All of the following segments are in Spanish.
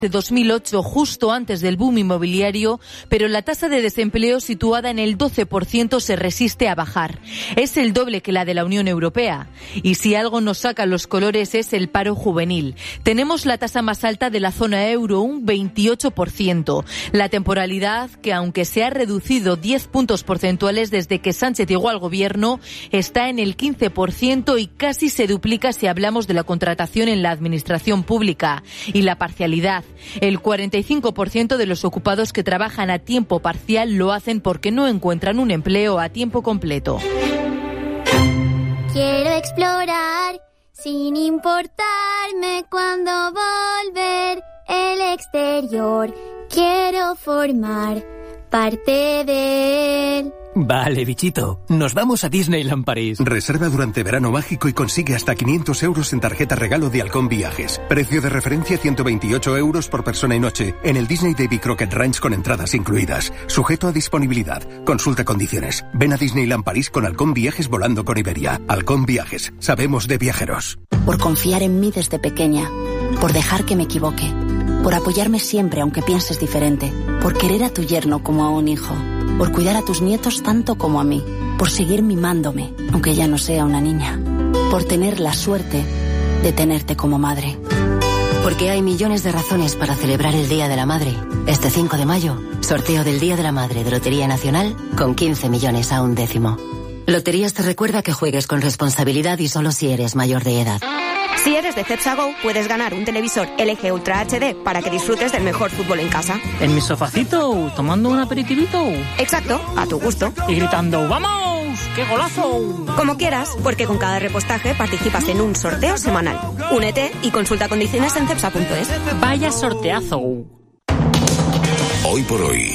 de 2008, justo antes del boom inmobiliario, pero la tasa de desempleo situada en el 12% se resiste a bajar. Es el doble que la de la Unión Europea. Y si algo nos saca los colores es el paro juvenil. Tenemos la tasa más alta de la zona euro, un 28%. La temporalidad, que aunque se ha reducido 10 puntos porcentuales desde que Sánchez llegó al gobierno, está en el 15% y casi se duplica si hablamos de la contratación en la administración pública. Y la parcialidad. El 45% de los ocupados que trabajan a tiempo parcial lo hacen porque no encuentran un empleo a tiempo completo. Quiero explorar sin importarme cuándo volver el exterior. Quiero formar parte de él. Vale, bichito. Nos vamos a Disneyland París. Reserva durante verano mágico y consigue hasta 500 euros en tarjeta regalo de Halcón Viajes. Precio de referencia 128 euros por persona y noche en el Disney Davy Crockett Ranch con entradas incluidas. Sujeto a disponibilidad. Consulta condiciones. Ven a Disneyland París con Halcón Viajes volando con Iberia. Halcón Viajes. Sabemos de viajeros. Por confiar en mí desde pequeña. Por dejar que me equivoque. Por apoyarme siempre aunque pienses diferente. Por querer a tu yerno como a un hijo. Por cuidar a tus nietos tanto como a mí. Por seguir mimándome, aunque ya no sea una niña. Por tener la suerte de tenerte como madre. Porque hay millones de razones para celebrar el Día de la Madre. Este 5 de mayo, sorteo del Día de la Madre de Lotería Nacional con 15 millones a un décimo. Loterías te recuerda que juegues con responsabilidad y solo si eres mayor de edad. Si eres de Cepsa Go, puedes ganar un televisor LG Ultra HD para que disfrutes del mejor fútbol en casa. En mi sofacito, tomando un aperitivito. Exacto, a tu gusto. Y gritando, ¡vamos! ¡Qué golazo! Como quieras, porque con cada repostaje participas en un sorteo semanal. Únete y consulta condiciones en cepsa.es. ¡Vaya sorteazo! Hoy por hoy,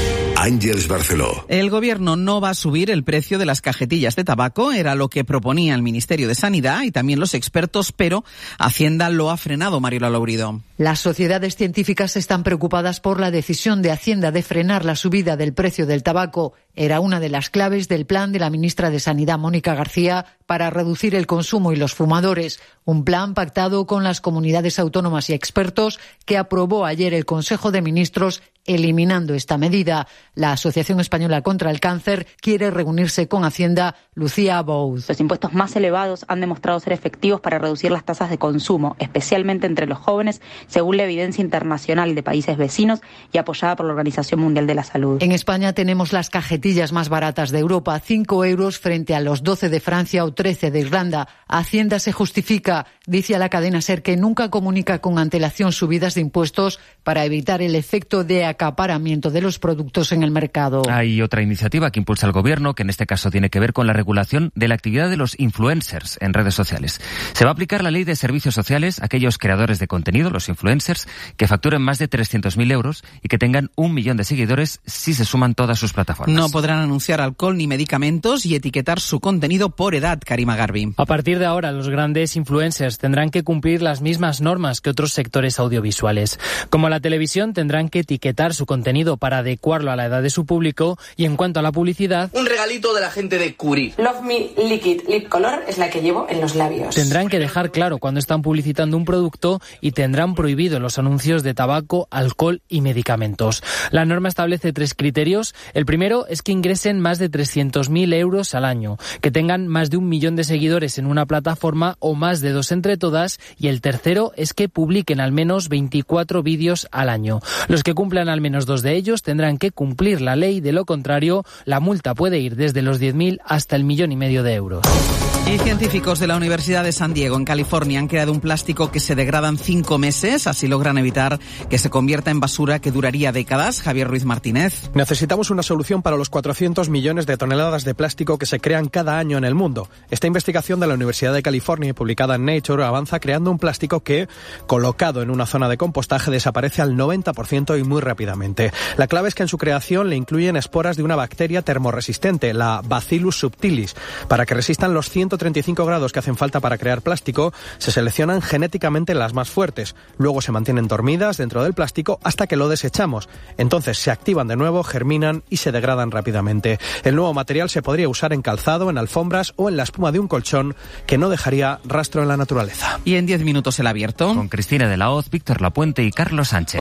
Àngels Barceló. El gobierno no va a subir el precio de las cajetillas de tabaco, era lo que proponía el Ministerio de Sanidad y también los expertos, pero Hacienda lo ha frenado, Mariola Laurido. Las sociedades científicas están preocupadas por la decisión de Hacienda de frenar la subida del precio del tabaco. Era una de las claves del plan de la ministra de Sanidad, Mónica García, para reducir el consumo y los fumadores. Un plan pactado con las comunidades autónomas y expertos que aprobó ayer el Consejo de Ministros, eliminando esta medida. La Asociación Española contra el Cáncer quiere reunirse con Hacienda. Lucía Abouz. Los impuestos más elevados han demostrado ser efectivos para reducir las tasas de consumo, especialmente entre los jóvenes, según la evidencia internacional de países vecinos y apoyada por la Organización Mundial de la Salud. En España tenemos las cajetillas más baratas de Europa, 5 euros frente a los 12 de Francia o 13 de Irlanda. Hacienda se justifica, dice a la cadena SER, que nunca comunica con antelación subidas de impuestos para evitar el efecto de acaparamiento de los productos en el mercado. Hay otra iniciativa que impulsa el gobierno, que en este caso tiene que ver con la regulación de la actividad de los influencers en redes sociales. Se va a aplicar la ley de servicios sociales a aquellos creadores de contenido, los influencers, que facturen más de 300.000 euros y que tengan 1 millón de seguidores si se suman todas sus plataformas. No podrán anunciar alcohol ni medicamentos y etiquetar su contenido por edad, Karima Garbi. A partir de ahora, los grandes influencers tendrán que cumplir las mismas normas que otros sectores audiovisuales. Como la televisión, tendrán que etiquetar su contenido para adecuarlo a la edad de su público, y en cuanto a la publicidad, un regalito de la gente de Curie. Love Me Liquid Lip Color es la que llevo en los labios. Tendrán que dejar claro cuando están publicitando un producto y tendrán prohibido los anuncios de tabaco, alcohol y medicamentos. La norma establece 3 criterios. El primero es que ingresen más de 300.000 euros al año, que tengan más de 1 millón de seguidores en una plataforma o más de 2 entre todas, y el tercero es que publiquen al menos 24 vídeos al año. Los que cumplan al menos 2 de ellos tendrán que cumplir la ley, de lo contrario, la multa puede ir desde los 10.000 hasta el 1,5 millones de euros. Y científicos de la Universidad de San Diego, en California, han creado un plástico que se degrada en 5 meses. Así logran evitar que se convierta en basura que duraría décadas. Javier Ruiz Martínez. Necesitamos una solución para los 400 millones de toneladas de plástico que se crean cada año en el mundo. Esta investigación de la Universidad de California, publicada en Nature, avanza creando un plástico que, colocado en una zona de compostaje, desaparece al 90% y muy rápidamente. La clave es que en su creación le incluyen esporas de una bacteria termorresistente, la Bacillus subtilis, para que resistan los 130 135 grados que hacen falta para crear plástico se seleccionan genéticamente las más fuertes. Luego se mantienen dormidas dentro del plástico hasta que lo desechamos. Entonces se activan de nuevo, germinan y se degradan rápidamente. El nuevo material se podría usar en calzado, en alfombras o en la espuma de un colchón que no dejaría rastro en la naturaleza. Y en 10 minutos el abierto. Con Cristina de la Hoz, Víctor Lapuente y Carlos Sánchez.